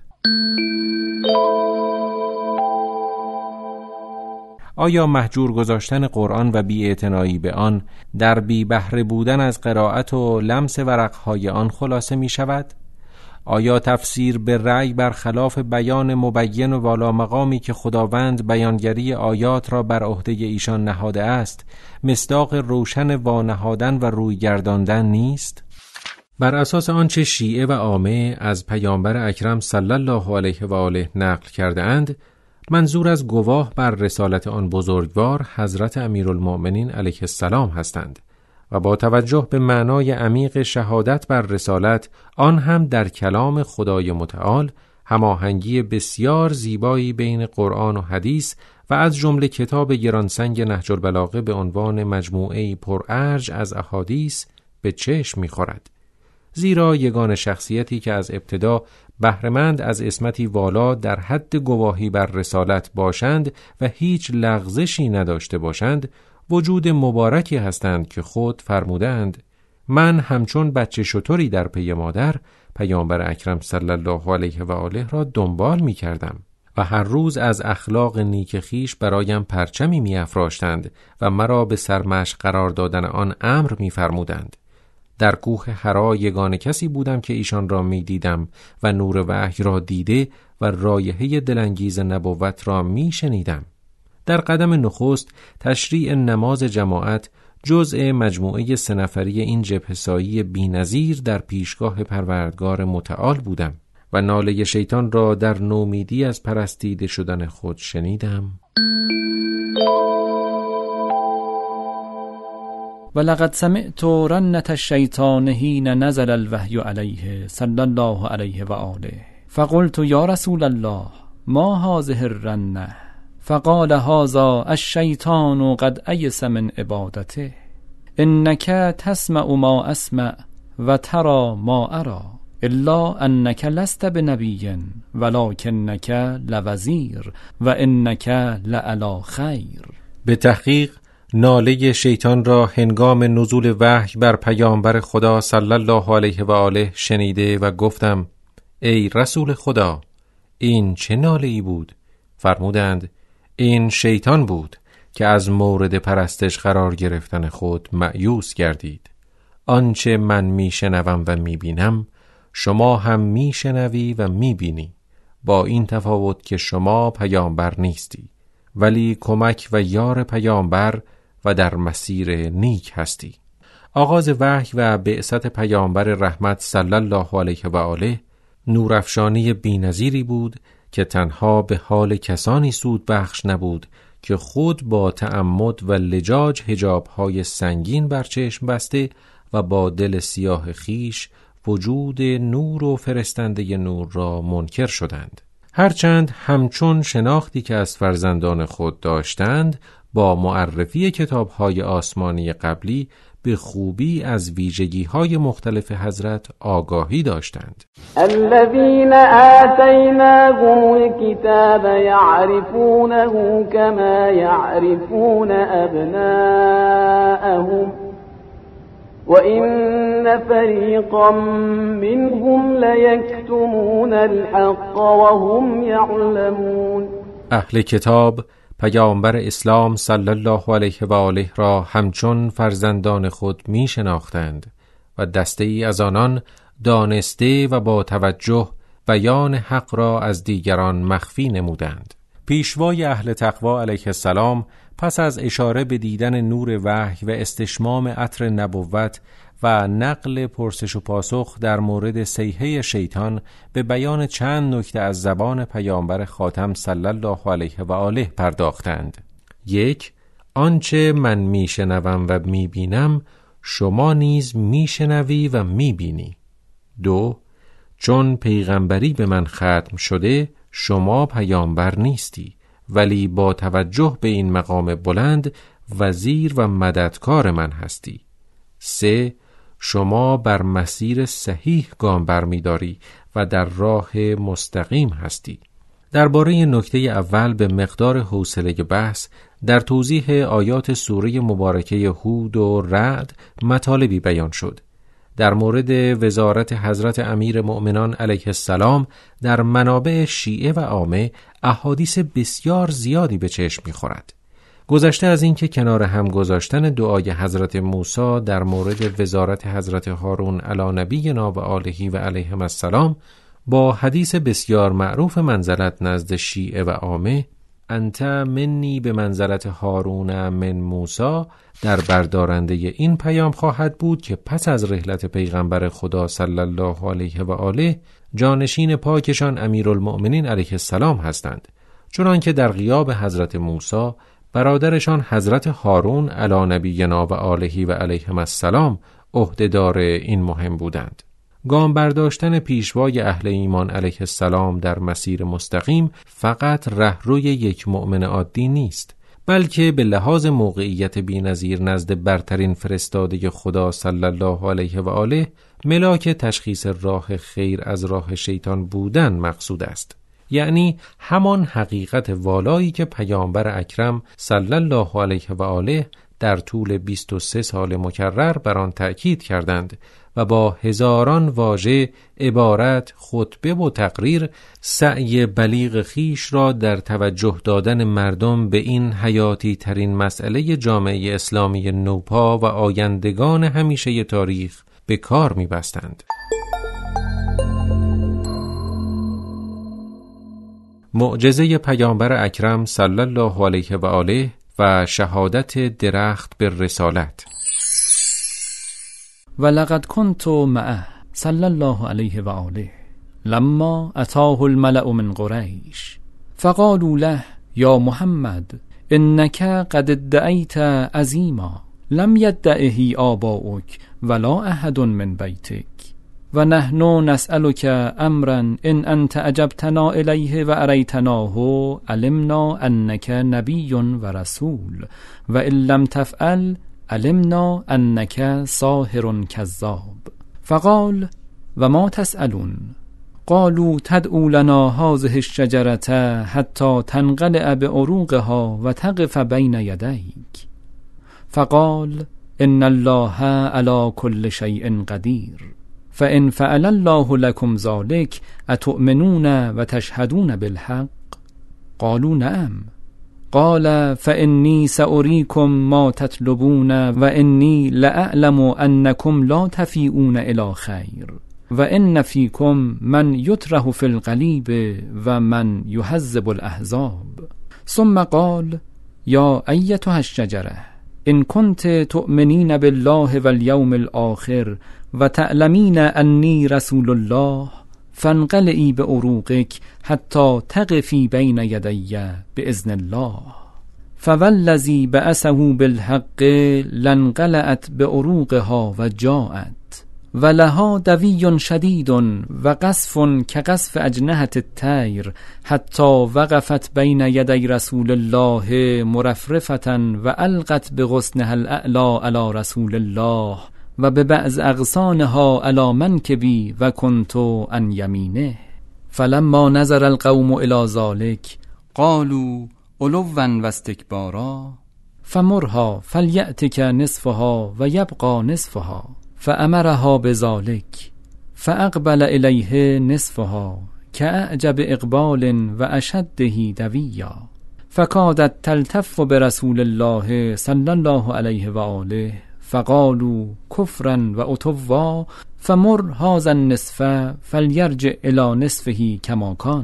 آیا مهجور گذاشتن قرآن و بی‌اعتنایی به آن در بی بهره بودن از قرائت و لمس ورقهای آن خلاصه می شود؟ آیا تفسیر به رأی برخلاف بیان مبین و والا مقامی که خداوند بیانگری آیات را بر عهده ایشان نهاده است مصداق روشن وانهادن و روی گرداندن نیست؟ بر اساس آنچه شیعه و عامه از پیامبر اکرم صلی الله علیه و آله نقل کرده اند، منظور از گواه بر رسالت آن بزرگوار حضرت امیرالمؤمنین علیه السلام هستند و با توجه به معنای عمیق شهادت بر رسالت، آن هم در کلام خدای متعال هماهنگی بسیار زیبایی بین قرآن و حدیث و از جمله کتاب گرانسنگ نهج البلاغه به عنوان مجموعه‌ای پرارج از احادیث به چشم می‌خورد. زیرا یگان شخصیتی که از ابتدا بهره‌مند از عصمتی والا در حد گواهی بر رسالت باشند و هیچ لغزشی نداشته باشند، وجود مبارکی هستند که خود فرمودند من همچون بچه شتری در پی مادر پیامبر اکرم صلی الله علیه و آله را دنبال می کردم و هر روز از اخلاق نیک خویش برایم پرچمی می افراشتند و مرا به سرمشق قرار دادن آن امر می فرمودند. در کوه حرا یگانه کسی بودم که ایشان را می دیدم و نور وحی را دیده و رایحه دلانگیز نبوت را می شنیدم. در قدم نخست تشریع نماز جماعت جزء مجموعه 3 نفری این جبهه‌سایی بی‌نظیر در پیشگاه پروردگار متعال بودم و ناله شیطان را در نومیدی از پرستیده شدن خود شنیدم. ولقد سمعت رنة الشیطان حین نزل الوحی علیه صلی الله علیه و آله فقلت یا رسول الله ما هذه الرنة فقال هذا الشیطان قد ایس من عبادته انک تسمع ما اسمع و ترى ما ارى الا انک لست بنبی ولکنک لوزیر و انک لعلی خیر. به تحقیق ناله شیطان را هنگام نزول وحی بر پیامبر خدا صلی الله علیه و آله شنیده و گفتم ای رسول خدا این چه ناله‌ای بود؟ فرمودند این شیطان بود که از مورد پرستش قرار گرفتن خود مأیوس گردید. آنچه من میشنوم و میبینم شما هم میشنوی و میبینی، با این تفاوت که شما پیامبر نیستی ولی کمک و یار پیامبر و در مسیر نیک هستی. آغاز وحی و بعثت پیامبر رحمت صلی الله علیه و آله نورافشانی بی‌نظیری بود که تنها به حال کسانی سود بخش نبود که خود با تعمد و لجاج حجاب‌های سنگین بر چشم بسته و با دل سیاه خیش وجود نور و فرستنده نور را منکر شدند. هرچند همچون شناختی که از فرزندان خود داشتند با معرفی کتاب‌های آسمانی قبلی به خوبی از ویژگی‌های مختلف حضرت آگاهی داشتند. الذين آتيناهم الكتاب يعرفونه كما يعرفون أبناءهم وإن فريقا منهم ليكتمون الحق وهم يعلمون. اهل کتاب پیامبر اسلام صلی الله علیه و آله را همچون فرزندان خود می شناختند و دسته ای از آنان دانسته و با توجه بیان حق را از دیگران مخفی نمودند. پیشوای اهل تقوا علیه السلام پس از اشاره به دیدن نور وحی و استشمام عطر نبوت و نقل پرسش و پاسخ در مورد صیحه شیطان به بیان چند نکته از زبان پیامبر خاتم صلی الله علیه و آله پرداختند. 1. آنچه من میشنوم و میبینم شما نیز میشنوی و میبینی. 2. چون پیغمبری به من ختم شده شما پیامبر نیستی ولی با توجه به این مقام بلند وزیر و مددکار من هستی. 3. شما بر مسیر صحیح گام برمی‌داری و در راه مستقیم هستی. درباره نکته اول به مقدار حوصله بحث در توضیح آیات سوره مبارکه هود و رعد مطالبی بیان شد. در مورد وزارت حضرت امیر مؤمنان علیه السلام در منابع شیعه و عامه احادیث بسیار زیادی به چشم می‌خورد. گذشته از این که کنار هم گذاشتن دعای حضرت موسی در مورد وزارت حضرت هارون علی نبینا و آله و علیهم السلام با حدیث بسیار معروف منزلت نزد شیعه و عامه انت منی به منزلت هارون من موسی در بردارنده این پیام خواهد بود که پس از رحلت پیغمبر خدا صلی الله علیه و آله جانشین پاکشان امیرالمؤمنین علیه السلام هستند، چنانکه در غیاب حضرت موسی برادرشان حضرت هارون علی نبینا و آله و علیهم السلام عهدهدار این مهم بودند. گام برداشتن پیشوای اهل ایمان علیه السلام در مسیر مستقیم فقط رهروی یک مؤمن عادی نیست، بلکه به لحاظ موقعیت بی‌نظیر نزد برترین فرستاده خدا صلی الله علیه و آله ملاک تشخیص راه خیر از راه شیطان بودن مقصود است. یعنی همان حقیقت والایی که پیامبر اکرم صلی الله علیه و آله در طول 23 سال مکرر بر آن تأکید کردند و با هزاران واژه، عبارت، خطبه و تقریر سعی بلیغ خیش را در توجه دادن مردم به این حیاتی ترین مسئله جامعه اسلامی نوپا و آیندگان همیشه تاریخ به کار می‌بستند. معجزه پیامبر اکرم صلی الله علیه و آله و شهادت درخت به رسالت. ولقد كنت معه صلی الله علیه و آله لما اتاه الملأ من قریش فقالوا له یا محمد انك قد ادعیت عظیما لم يدعه آباؤک ولا احد من بیتک و نحن نسألك امرا ان انت اجبتنا الیه و اریتناه علمنا انك نبی و رسول و ان لم تفعل علمنا انك ساحر کذاب. فقال و ما تسألون؟ قالوا تدعو لنا هذه الشجرة حتى تنقلع بعروقها و تقف بین یدیک. فقال ان الله على كل شيء قدير فإن فعل الله لكم ذلك أتؤمنون وتشهدون بالحق؟ قالوا نعم. قال فإني سأريكم ما تطلبون وإني لأعلم أنكم لا تفيئون إلى خير وإن فيكم من يتره في القليب ومن يهذب الأحزاب. ثم قال يا أيتها الشجرة إن كنت تؤمنين بالله واليوم الآخر و تعلمین انی رسول الله فانقلعی بعروقک حتی تقفی بین یدی باذن الله. فوالذی بعثه بالحق لانقلعت بعروقها و جاءت ولها دوی شدید و قصف کقصف اجنحة الطیر حتی وقفت بین یدی رسول الله مرفرفة و القت بغصنها الاعلی علی رسول الله و به بعض اغصانها علی منکبی و کنت عن یمینه. فلما نظر القوم الی ذلک قالوا علوا و استکبارا فمرها فلیأتک نصفها و یبقى نصفها فامرها بذلک فاقبل الیه نصفها کاعجب اقبال و اشده دویا فکادت تلتف برسول الله صلی الله علیه و آله فقالوا کفرا و عتوا فمر هذا النصف فلیرجع الی نصفه کما کان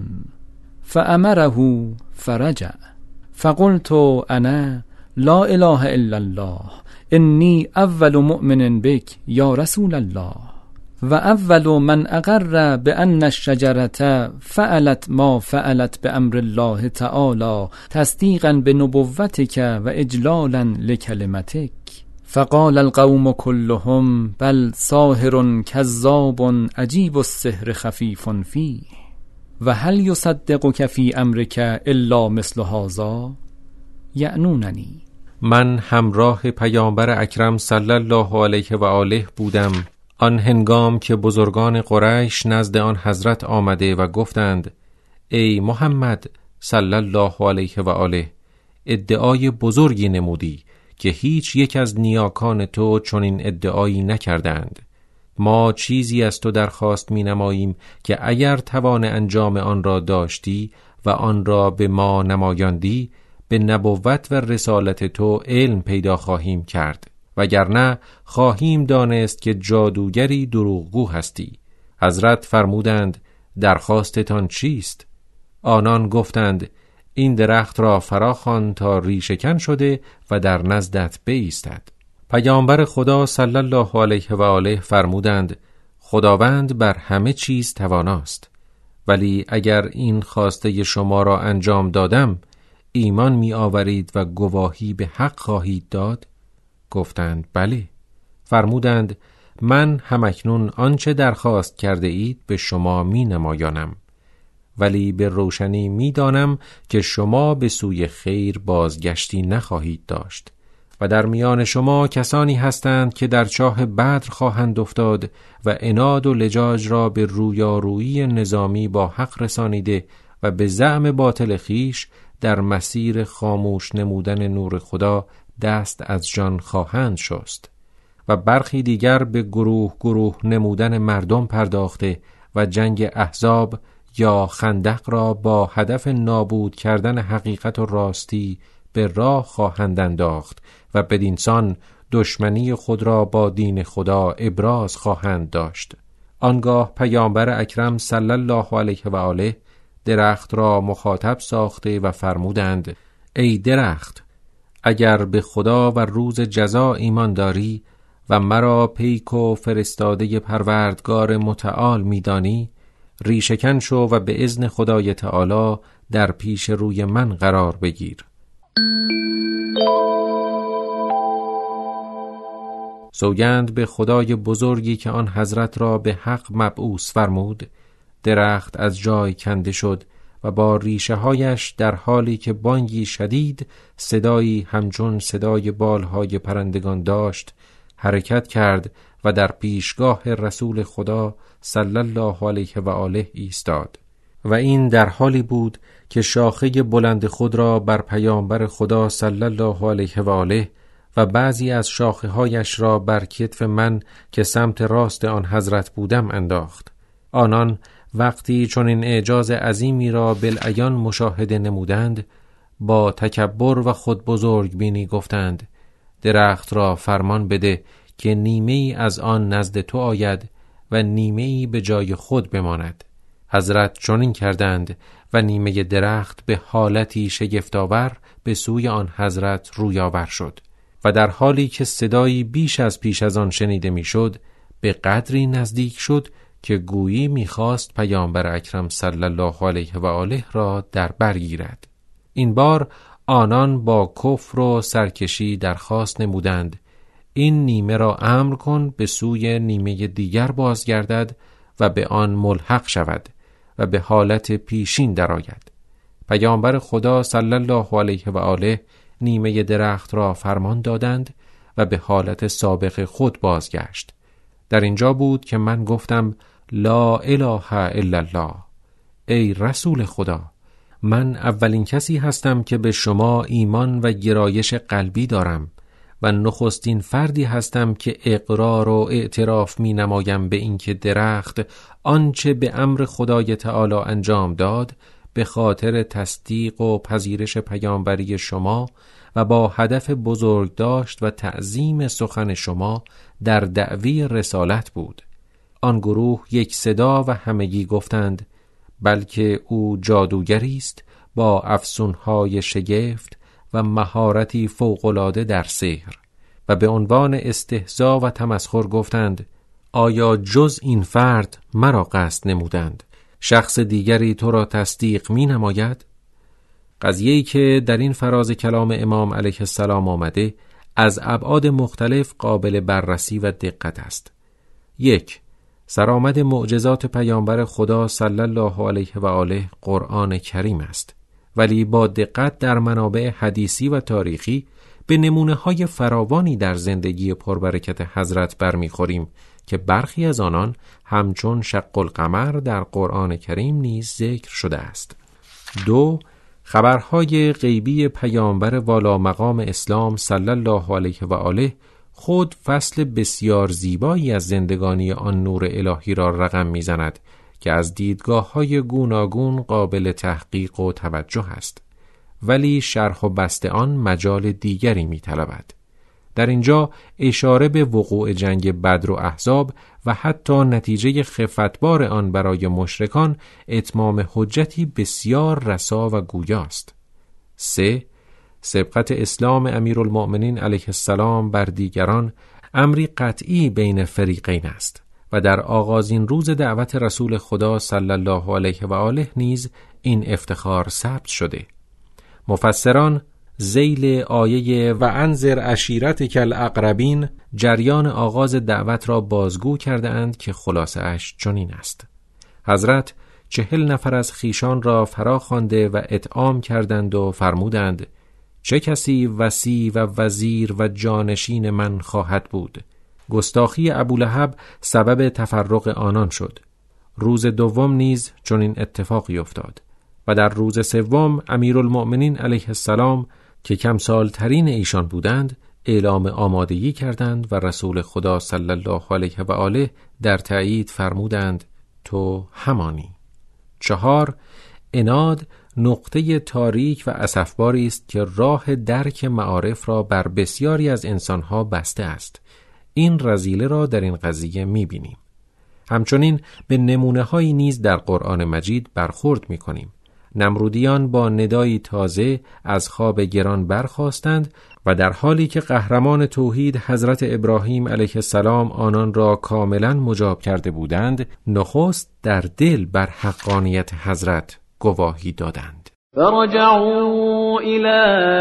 فامره فرجع. فقلت انا لا اله الا الله انی اول مؤمن بک یا رسول الله و اول من اقر بان الشجرة فعلت ما فعلت بامر الله تعالی تصدیقا بنبوتک و اجلالا لکلمتک. فقال القوم كلهم بل ساحر كذاب عجیب السحر خفیف فیه و هل یصدقک فی امرک الا مثل هذا یعنوننی. من همراه پیامبر اکرم صلی الله علیه و آله بودم آن هنگام که بزرگان قریش نزد آن حضرت آمده و گفتند ای محمد صلی الله علیه و آله ادعای بزرگی نمودی که هیچ یک از نیاکان تو چنین ادعایی نکردند. ما چیزی از تو درخواست می نماییم که اگر توان انجام آن را داشتی و آن را به ما نمایاندی به نبوت و رسالت تو علم پیدا خواهیم کرد وگرنه خواهیم دانست که جادوگری دروغگو هستی. حضرت فرمودند درخواستتان چیست؟ آنان گفتند این درخت را فراخوان تا ریشه‌کن شده و در نزدت بایستد. پیامبر خدا صلی الله علیه و آله فرمودند خداوند بر همه چیز تواناست، ولی اگر این خواسته شما را انجام دادم ایمان می آورید و گواهی به حق خواهید داد؟ گفتند بله. فرمودند من همکنون آنچه درخواست کرده اید به شما می نمایانم، ولی به روشنی می دانم که شما به سوی خیر بازگشتی نخواهید داشت و در میان شما کسانی هستند که در چاه بدر خواهند افتاد و عناد و لجاج را به رویارویی نظامی با حق رسانیده و به زعم باطل خیش در مسیر خاموش نمودن نور خدا دست از جان خواهند شست و برخی دیگر به گروه گروه نمودن مردم پرداخته و جنگ احزاب یا خندق را با هدف نابود کردن حقیقت و راستی به راه خواهند انداخت و بدینسان دشمنی خود را با دین خدا ابراز خواهند داشت. آنگاه پیامبر اکرم صلی الله علیه و آله درخت را مخاطب ساخته و فرمودند: ای درخت، اگر به خدا و روز جزا ایمان داری و مرا پیک و فرستاده پروردگار متعال می‌دانی، ریشه‌کن شو و به اذن خدای تعالی در پیش روی من قرار بگیر. سوگند به خدای بزرگی که آن حضرت را به حق مبعوث فرمود، درخت از جای کنده شد و با ریشه هایش در حالی که بانگی شدید صدایی همچون صدای بالهای پرندگان داشت حرکت کرد و در پیشگاه رسول خدا صلی الله علیه و آله ایستاد. و این در حالی بود که شاخه بلند خود را بر پیامبر خدا صلی الله علیه و آله و بعضی از شاخه هایش را بر کتف من که سمت راست آن حضرت بودم انداخت. آنان وقتی چون این اعجاز عظیمی را بالعیان مشاهده نمودند، با تکبر و خود بزرگ بینی گفتند: درخت را فرمان بده که نیمه ای از آن نزد تو آید و نیمه ای به جای خود بماند. حضرت چنین کردند و نیمه درخت به حالتی شگفت‌آور به سوی آن حضرت روی آور شد و در حالی که صدایی بیش از پیش از آن شنیده میشد به قدری نزدیک شد که گویی میخواست پیامبر اکرم صلی الله علیه و آله را در بر گیرد. این بار آنان با کفر و سرکشی درخواست نمودند: این نیمه را امر کن به سوی نیمه دیگر بازگردد و به آن ملحق شود و به حالت پیشین درآید. پیامبر خدا صلی الله علیه و آله نیمه درخت را فرمان دادند و به حالت سابق خود بازگشت. در اینجا بود که من گفتم: لا اله الا الله. ای رسول خدا، من اولین کسی هستم که به شما ایمان و گرایش قلبی دارم و نخستین فردی هستم که اقرار و اعتراف می نمایم به اینکه درخت آنچه به امر خدای تعالی انجام داد به خاطر تصدیق و پذیرش پیامبری شما و با هدف بزرگ داشت و تعظیم سخن شما در دعوی رسالت بود. آن گروه یک صدا و همگی گفتند: بلکه او جادوگری است با افسونهای شگفت و مهارتی فوق‌العاده در سحر. و به عنوان استهزا و تمسخر گفتند: آیا جز این فرد مرا قصد نمودند؟ شخص دیگری تو را تصدیق می نماید؟ قضیه‌ای که در این فراز کلام امام علیه السلام آمده از ابعاد مختلف قابل بررسی و دقت است. 1. سرآمد معجزات پیامبر خدا صلی الله علیه و آله قرآن کریم است، ولی با دقت در منابع حدیثی و تاریخی به نمونه‌های فراوانی در زندگی پربرکت حضرت برمیخوریم که برخی از آنان همچون شق القمر در قرآن کریم نیز ذکر شده است. 2. خبرهای غیبی پیامبر والا مقام اسلام صلی الله علیه و آله خود فصل بسیار زیبایی از زندگانی آن نور الهی را رقم می‌زند که از دیدگاه‌های گوناگون قابل تحقیق و توجه است، ولی شرح و بسط آن مجال دیگری می‌طلبد. در اینجا اشاره به وقوع جنگ بدر و احزاب و حتی نتیجه خفتبار آن برای مشرکان اتمام حجتی بسیار رسا و گویاست. 3. سبقت اسلام امیرالمؤمنین علیه السلام بر دیگران امری قطعی بین فریقین است و در آغازین روز دعوت رسول خدا صلی الله علیه و آله نیز این افتخار ثبت شده. مفسران ذیل آیه و انذر عشیرتک الاقربین جریان آغاز دعوت را بازگو کرده اند که خلاصه اش چنین است: حضرت 40 نفر از خیشان را فرا خوانده و اطعام کردند و فرمودند: چه کسی وصی و وزیر و جانشین من خواهد بود؟ گستاخی ابولهب سبب تفرق آنان شد. روز دوم نیز چنین اتفاقی افتاد و در روز سوم امیرالمؤمنین علیه السلام که کم سالترین ایشان بودند اعلام آمادگی کردند و رسول خدا صلی الله علیه و آله در تأیید فرمودند: تو همانی. 4. عناد نقطه تاریک و اسفباری است که راه درک معارف را بر بسیاری از انسانها بسته است. این رذیله را در این قضیه می‌بینیم. همچنین به نمونه‌هایی نیز در قرآن مجید برخورد می‌کنیم. نمرودیان با ندایی تازه از خواب گران برخاستند و در حالی که قهرمان توحید حضرت ابراهیم علیه السلام آنان را کاملا مجاب کرده بودند، نخست در دل بر حقانیت حضرت گواهی دادند. فرجعوا إلى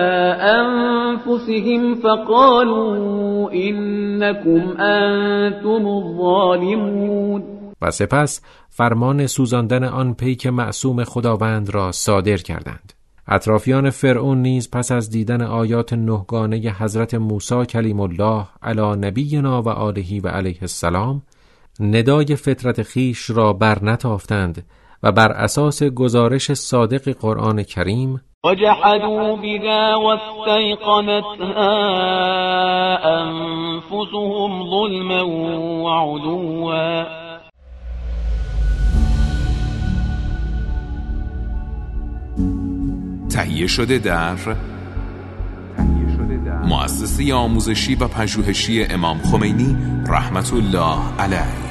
أنفسهم فقالوا إنكم أنتم الظالمون. و سپس فرمان سوزاندن آن پیک معصوم خداوند را صادر کردند. اطرافیان فرعون نیز پس از دیدن آیات نهگانه حضرت موسی کلیم الله علی نبینا و آله و علیه السلام ندای فطرت خیش را برنتافتند و بر اساس گزارش صادق قرآن کریم وجحدوا بها واستيقنتها أنفسهم ظلما وعلوا تهیه شده در مؤسسه آموزشی و پژوهشی امام خمینی رحمت الله علیه.